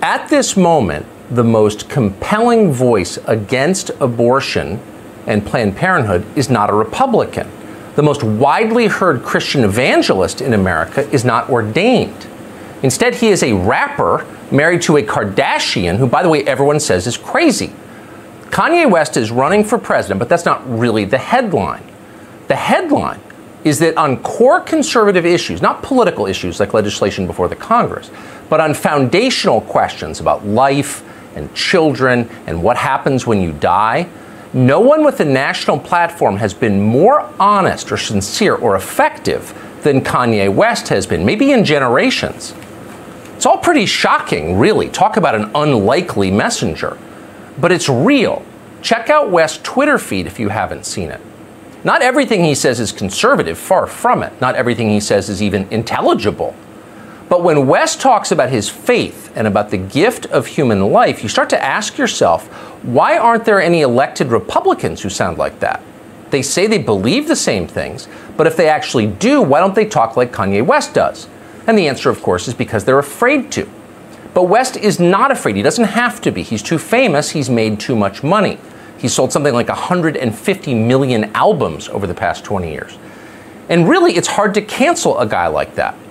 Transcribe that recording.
At this moment, the most compelling voice against abortion and Planned Parenthood is not a Republican. The most widely heard Christian evangelist in America is not ordained. Instead, he is a rapper married to a Kardashian, who, by the way, everyone says is crazy. Kanye West is running for president, but that's not really the headline. The headline is that on core conservative issues, not political issues like legislation before the Congress, but on foundational questions about life and children and what happens when you die, no one with a national platform has been more honest or sincere or effective than Kanye West has been, maybe in generations. It's all pretty shocking, really. Talk about an unlikely messenger. But it's real. Check out West's Twitter feed if you haven't seen it. Not everything he says is conservative, far from it. Not everything he says is even intelligible. But when West talks about his faith and about the gift of human life, you start to ask yourself, why aren't there any elected Republicans who sound like that? They say they believe the same things, but if they actually do, why don't they talk like Kanye West does? And the answer, of course, is because they're afraid to. But West is not afraid. He doesn't have to be. He's too famous. He's made too much money. He's sold something like 150 million albums over the past 20 years. And really, it's hard to cancel a guy like that.